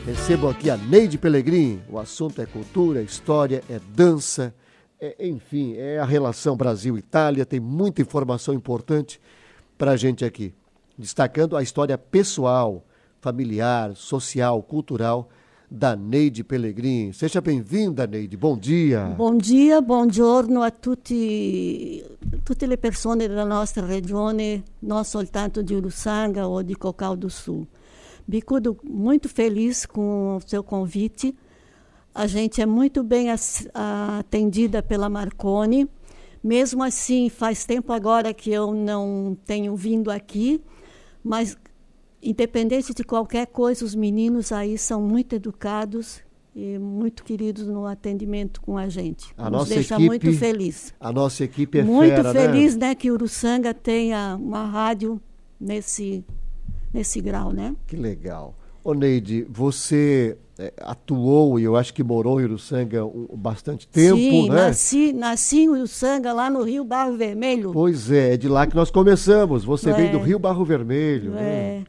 Recebo aqui a Neide Pellegrini. O assunto é cultura, é história, é dança, enfim, é a relação Brasil-Itália. Tem muita informação importante para a gente aqui. Destacando a história pessoal, familiar, social, cultural da Neide Pellegrini. Seja bem-vinda, Neide. Bom dia. Bom dia, buongiorno a tutte le persone della nostra regione, non soltanto di Uruçanga ou de Cocal do Sul. Bicudo, muito feliz com o seu convite. A gente é muito bem atendida pela Marconi. Mesmo assim, faz tempo agora que eu não tenho vindo aqui, mas independente de qualquer coisa, os meninos aí são muito educados e muito queridos no atendimento com a gente. Nos deixa muito feliz. A nossa equipe é muito fera, feliz, né, que Uruçanga tenha uma rádio nesse grau, né? Que legal. Ô Neide, você atuou e eu acho que morou em Uruçanga bastante tempo, Sim, né? Nasci em Uruçanga, lá no Rio Barro Vermelho. Pois é de lá que nós começamos. Você veio do Rio Barro Vermelho. Né?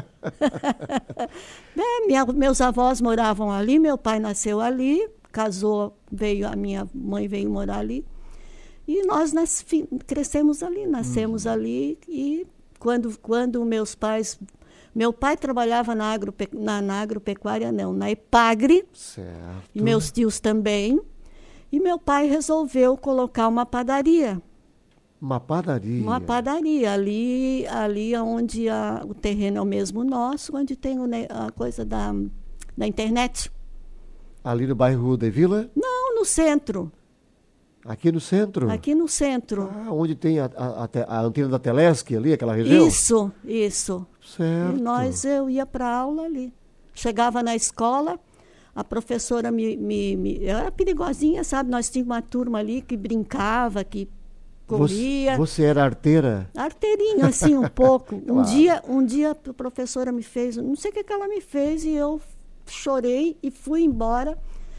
Meus avós moravam ali, meu pai nasceu ali, casou, a minha mãe veio morar ali. E nós crescemos ali, nascemos ali. E quando meus pais... Meu pai trabalhava na agropecuária, não, na Epagre. Certo. E meus tios também. E meu pai resolveu colocar uma padaria. Uma padaria? Uma padaria, ali onde o terreno é o mesmo nosso, onde tem a coisa da internet. Ali no bairro de Vila? Não, no centro. Aqui no centro? Aqui no centro. Ah, onde tem a antena da Telesc ali, aquela região? Isso. Certo. E eu ia para aula ali. Chegava na escola, a professora eu era perigosinha, sabe? Nós tínhamos uma turma ali que brincava, que corria. Você era arteira? Arteirinha, assim, um pouco. Claro. Um dia a professora me fez, não sei o que ela me fez, e eu chorei e fui embora.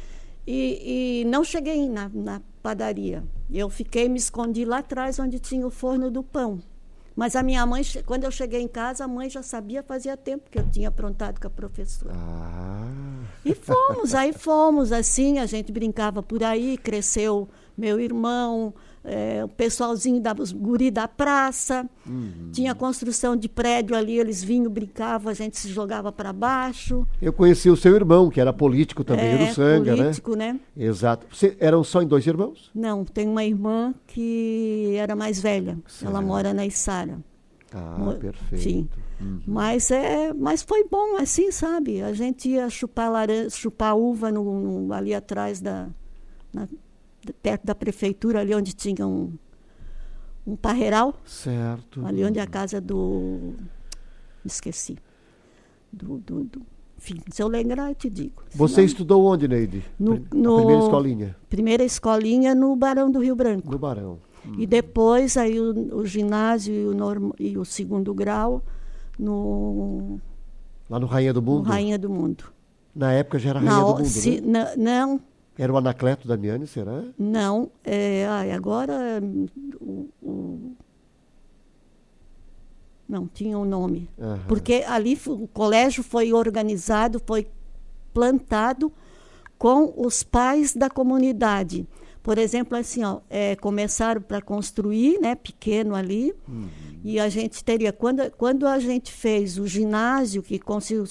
E não cheguei na padaria. Eu me escondi lá atrás, onde tinha o forno do pão. Mas a minha mãe, quando eu cheguei em casa, a mãe já sabia, fazia tempo que eu tinha aprontado com a professora. E fomos, assim, a gente brincava por aí, cresceu meu irmão, o pessoalzinho os guri da praça, tinha construção de prédio ali, eles vinham, brincavam, a gente se jogava para baixo. Eu conheci o seu irmão, que era político também, Uruçanga, político, né? Exato. Eram só em 2 irmãos? Não, tem uma irmã que era mais velha, certo. Ela mora na Içara. Perfeito. Sim. Mas foi bom assim, sabe? A gente ia chupar uva ali atrás perto da prefeitura, ali onde tinha um parreiral. Certo. Ali onde é a casa esqueci. Enfim, se eu lembrar, eu te digo. Você estudou onde, Neide? Na primeira escolinha? Primeira escolinha no Barão do Rio Branco. No Barão. E depois aí o ginásio e o segundo grau lá no Rainha do Mundo? No Rainha do Mundo. Na época já era Rainha do Mundo, né? Não. Era o Anacleto Damiani, será? Não. Agora não tinha um nome. Porque ali o colégio foi organizado, foi plantado com os pais da comunidade. Por exemplo, assim, começaram para construir, né, pequeno ali, e a gente teria, quando a gente fez o ginásio, que conseguiu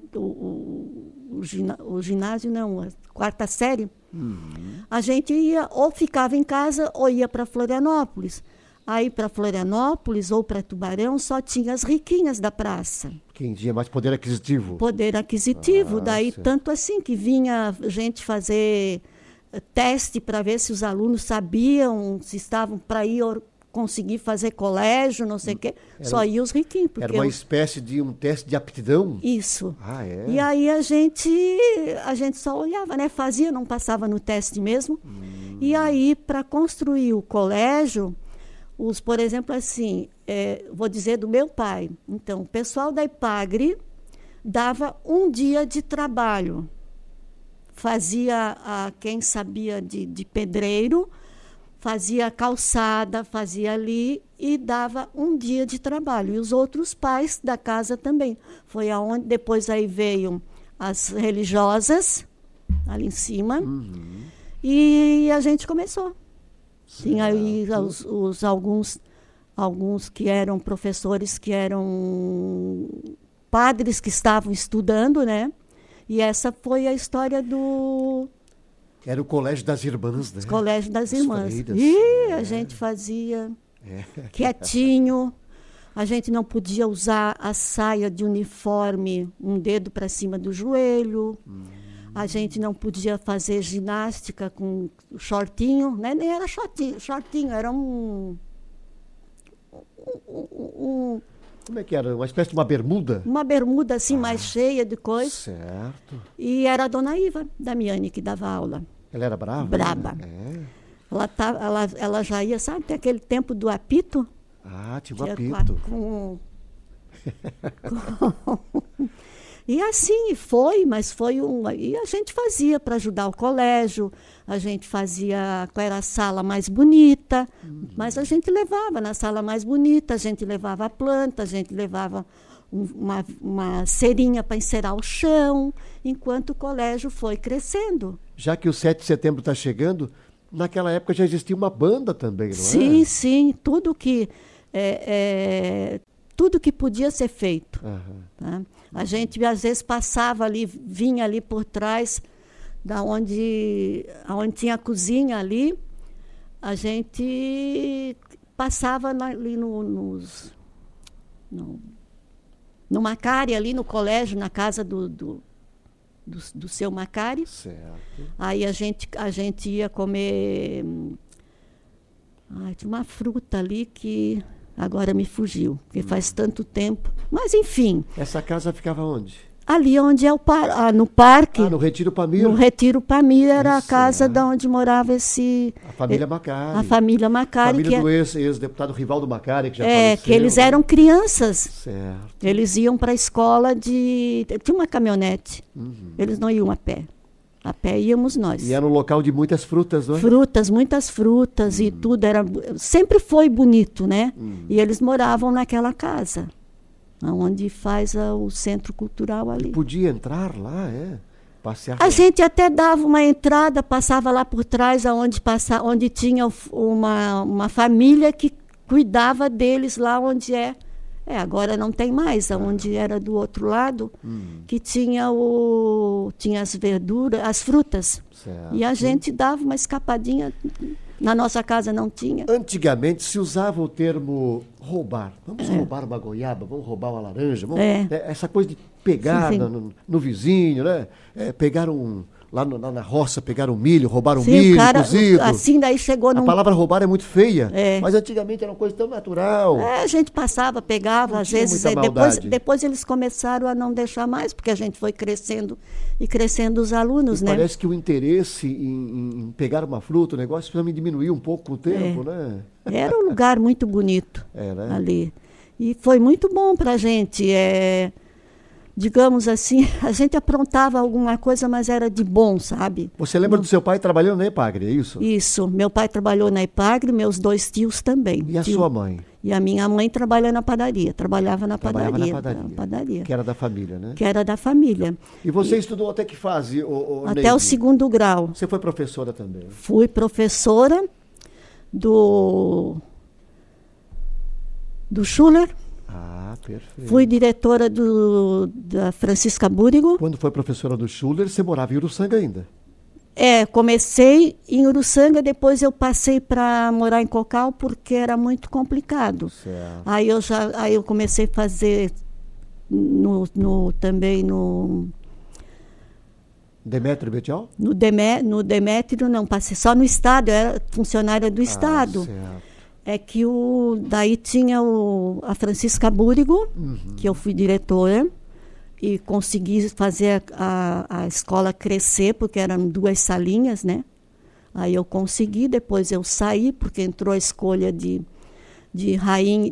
o ginásio, não, a 4ª série, a gente ou ficava em casa ou ia para Florianópolis. Aí para Florianópolis ou para Tubarão só tinha as riquinhas da praça. Quem tinha mais poder aquisitivo. Poder aquisitivo, daí certo. Tanto assim que vinha gente fazer teste para ver se os alunos sabiam, se estavam para conseguir fazer colégio, não sei o quê. Só ia os riquinhos. Era uma espécie de um teste de aptidão? Isso. É? E aí a gente só olhava, né? Fazia, não passava no teste mesmo. E aí, para construir o colégio, por exemplo, assim, vou dizer do meu pai. Então, o pessoal da Ipagre dava um dia de trabalho. Fazia, quem sabia de pedreiro, fazia calçada, fazia ali e dava um dia de trabalho. E os outros pais da casa também. Foi aonde depois aí veio as religiosas, ali em cima, e a gente começou. Tinha aí alguns que eram professores, que eram padres que estavam estudando, né? E essa foi a história do... Era o Colégio das Irmãs, né? Colégio das Irmãs. Freiras. E a gente fazia quietinho. A gente não podia usar a saia de uniforme, um dedo para cima do joelho. A gente não podia fazer ginástica com shortinho, né? Nem era shortinho, era Como é que era? Uma espécie de uma bermuda? uma bermuda assim mais cheia de coisa. Certo. E era a dona Iva Damiani que dava aula. Ela era brava? Braba. Né? Ela já ia, sabe, tem aquele tempo do apito. Ah, tinha um que é apito. E assim foi, mas foi e a gente fazia para ajudar o colégio, a gente fazia qual era a sala mais bonita, mas a gente levava na sala mais bonita, a gente levava a planta, a gente levava uma cerinha para encerar o chão, enquanto o colégio foi crescendo. Já que o 7 de setembro está chegando, naquela época já existia uma banda também, não é? Sim, sim, tudo que podia ser feito. Tá? A gente às vezes passava ali, vinha ali por trás, aonde tinha a cozinha ali, a gente passava ali no Macari, ali no colégio, na casa do seu Macari. Certo. Aí a gente ia comer. Tinha uma fruta ali que agora me fugiu, porque faz tanto tempo. Mas, enfim. Essa casa ficava onde? Ali onde é no parque. No Retiro Pamir. No Retiro Pamir era a casa É. de onde morava A família Macari. a família Macari. Família do ex-deputado Rivaldo Macari, que já faleceu. Que eles eram crianças. Certo. Eles iam para a escola tinha uma caminhonete. Eles não iam a pé. A pé íamos nós. E era um local de muitas frutas, não é? Muitas frutas e tudo. Sempre foi bonito, né? E eles moravam naquela casa, onde faz o centro cultural ali. Podia entrar lá, passear A lá. gente até dava uma entrada, passava lá por trás, onde tinha uma família que cuidava deles lá onde agora não tem mais, onde era do outro lado, que tinha as verduras, as frutas. Certo. E a gente dava uma escapadinha. Na nossa casa não tinha. Antigamente se usava o termo roubar. Vamos roubar uma goiaba, vamos roubar uma laranja. Essa coisa de pegar Sim, sim. no vizinho, né? Pegar lá na roça, pegar um milho, roubar um Sim, milho o cara, cozido. assim daí chegou A palavra roubar é muito feia, É. mas antigamente era uma coisa tão natural. A gente passava, pegava, Não às tinha vezes. muita Depois, maldade. depois eles começaram a não deixar mais, porque a gente foi crescendo e crescendo os alunos, E né? parece que o interesse em pegar uma fruta, o negócio, também diminuiu um pouco com o tempo, né? Era um lugar muito bonito né? ali. E foi muito bom para a gente. Digamos assim, a gente aprontava alguma coisa, mas era de bom, sabe? Você lembra do seu pai trabalhando na EPAGRE, é isso? Isso. Meu pai trabalhou na EPAGRE, meus 2 tios também. E a sua mãe? E a minha mãe trabalhava na padaria. Trabalhava na padaria. Que era da família, né? Que era da família. E você estudou até que fase, Até Neide? o 2º grau. Você foi professora também? Fui professora do Schuller. Ah, perfeito. Fui diretora da Francisca Búrigo. Quando foi professora do Schuller, você morava em Uruçanga ainda? Comecei em Uruçanga, depois eu passei para morar em Cocal, porque era muito complicado. Certo. Aí eu comecei a fazer também no Demétrio Betial? no Demétrio, não, passei só no Estado, eu era funcionária do Estado. Certo. Que daí tinha a Francisca Búrigo, que eu fui diretora, e consegui fazer a escola crescer, porque eram 2 salinhas, né? Aí eu consegui, depois eu saí, porque entrou a escolha de rainha,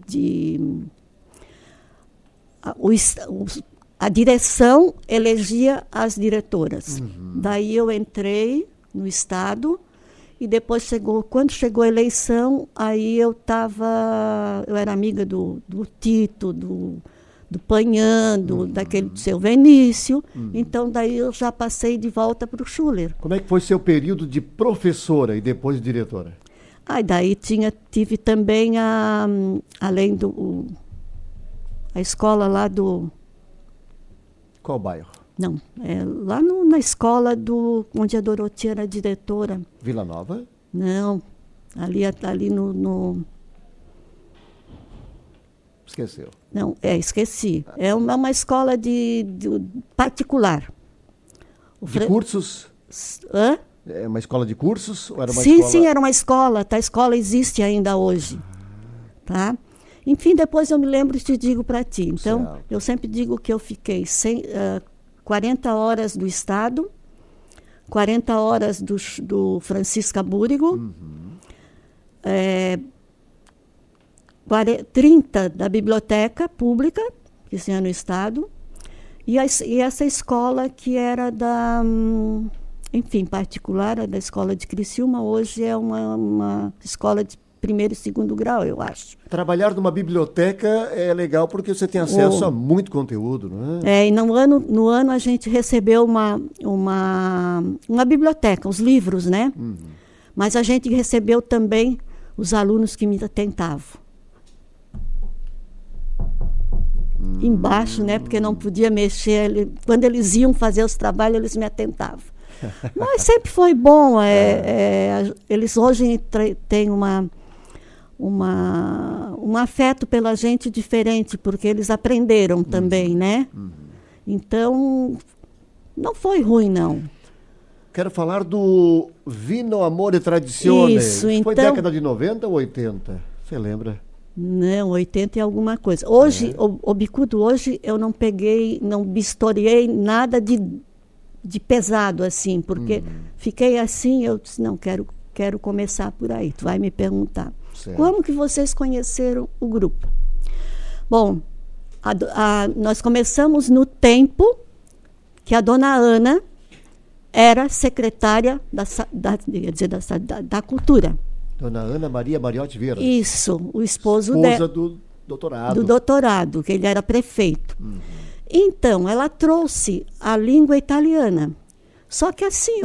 a direção elegia as diretoras. Daí eu entrei no Estado, e depois quando chegou a eleição, aí eu era amiga do Tito, do Panhã, daquele do seu Venício. Então, daí eu já passei de volta para o Schuller. Como é que foi seu período de professora e depois diretora? Daí tive também, além a escola lá do... Qual bairro? Não, lá na escola onde a Dorotia era diretora. Vila Nova? Não, ali no... Esqueceu. Não, esqueci. É uma escola de particular. De cursos? Hã? É uma escola de cursos? Ou era uma sim, escola... sim, era uma escola. A escola existe ainda hoje. Tá? Enfim, depois eu me lembro e te digo para ti. Então, certo. Eu sempre digo que eu fiquei 40 horas do Estado, 40 horas do Francisca Búrigo, 30 da biblioteca pública, que tinha no Estado, e essa escola que era enfim, particular, da escola de Criciúma, hoje é uma escola de primeiro e segundo grau, eu acho. Trabalhar numa biblioteca é legal porque você tem acesso a muito conteúdo, não é? E no ano a gente recebeu uma biblioteca, os livros, né? Mas a gente recebeu também os alunos que me atentavam. Embaixo, né? Porque não podia mexer. Quando eles iam fazer os trabalhos, eles me atentavam. Mas sempre foi bom. Eles hoje têm um afeto pela gente diferente, porque eles aprenderam também, né? Então, não foi ruim, não. Quero falar do Vino Amore Tradizione. Isso, Foi então... década de 90 ou 80? Você lembra? Não, 80 e alguma coisa. Hoje, o bicudo, hoje eu não vistoriei nada de pesado, assim, porque fiquei assim, eu disse, não, quero começar por aí. Tu vai me perguntar. Certo. Como que vocês conheceram o grupo? Bom, nós começamos no tempo que a dona Ana era secretária da Cultura. Dona Ana Maria Mariotti Vieira. Isso, o esposa do doutorado. Do doutorado, que ele era prefeito. Então, ela trouxe a língua italiana. Só que assim,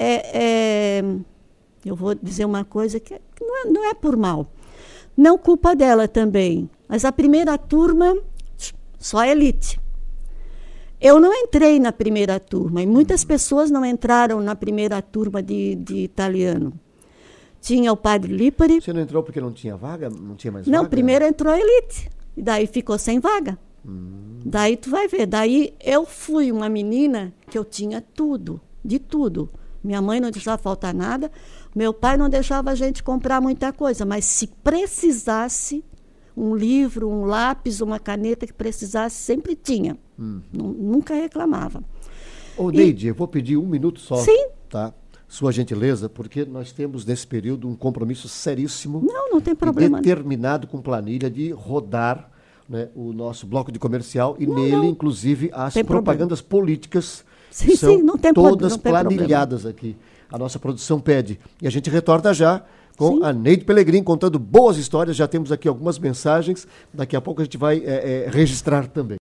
eu vou dizer uma coisa que não é por mal. Não culpa dela também. Mas a primeira turma, só elite. Eu não entrei na primeira turma, e muitas pessoas não entraram na primeira turma de italiano. Tinha o padre Lipari. Você não entrou porque não tinha vaga? Não tinha mais vaga? Não, primeiro entrou a elite. E daí ficou sem vaga. Daí tu vai ver. Daí eu fui uma menina que eu tinha tudo, de tudo. Minha mãe não deixava faltar nada. Meu pai não deixava a gente comprar muita coisa. Mas se precisasse, um livro, um lápis, uma caneta que precisasse, sempre tinha. Nunca reclamava. Ô, Neide, eu vou pedir 1 minuto só. Sim. Tá? Sua gentileza, porque nós temos nesse período um compromisso seríssimo. Não tem problema. E determinado com planilha de rodar, né, o nosso bloco de comercial e nele, inclusive, as propagandas políticas que são não tem todas problema. planilhadas aqui. A nossa produção pede. E a gente retorna já com a Neide Pellegrini contando boas histórias. Já temos aqui algumas mensagens. Daqui a pouco a gente vai registrar também.